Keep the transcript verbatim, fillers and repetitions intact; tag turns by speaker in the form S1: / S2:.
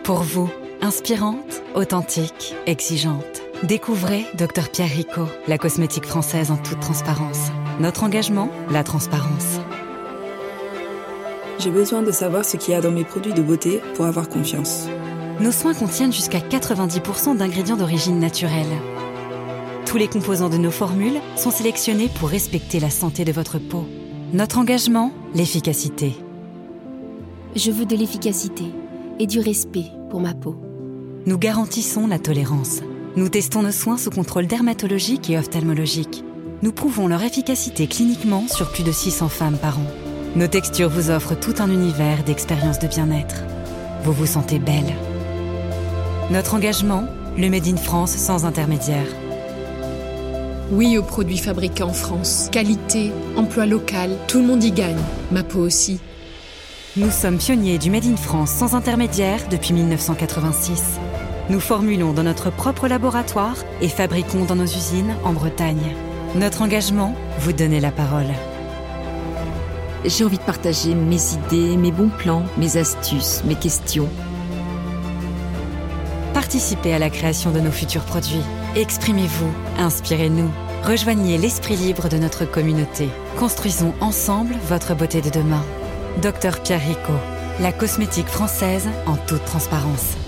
S1: Pour vous, inspirante, authentique, exigeante. Découvrez Docteur Pierre Ricot, la cosmétique française en toute transparence. Notre engagement, la transparence.
S2: J'ai besoin de savoir ce qu'il y a dans mes produits de beauté pour avoir confiance.
S1: Nos soins contiennent jusqu'à quatre-vingt-dix pour cent d'ingrédients d'origine naturelle. Tous les composants de nos formules sont sélectionnés pour respecter la santé de votre peau. Notre engagement, l'efficacité.
S3: Je veux de l'efficacité et du respect pour ma peau.
S1: Nous garantissons la tolérance. Nous testons nos soins sous contrôle dermatologique et ophtalmologique. Nous prouvons leur efficacité cliniquement sur plus de six cents femmes par an. Nos textures vous offrent tout un univers d'expériences de bien-être. Vous vous sentez belle. Notre engagement, le Made in France sans intermédiaire.
S4: Oui aux produits fabriqués en France. Qualité, emploi local, tout le monde y gagne. Ma peau aussi.
S1: Nous sommes pionniers du Made in France sans intermédiaire depuis mille neuf cent quatre-vingt-six. Nous formulons dans notre propre laboratoire et fabriquons dans nos usines en Bretagne. Notre engagement, vous donner la parole.
S5: J'ai envie de partager mes idées, mes bons plans, mes astuces, mes questions.
S1: Participez à la création de nos futurs produits. Exprimez-vous, inspirez-nous. Rejoignez l'esprit libre de notre communauté. Construisons ensemble votre beauté de demain. Docteur Pierre Ricot, la cosmétique française en toute transparence.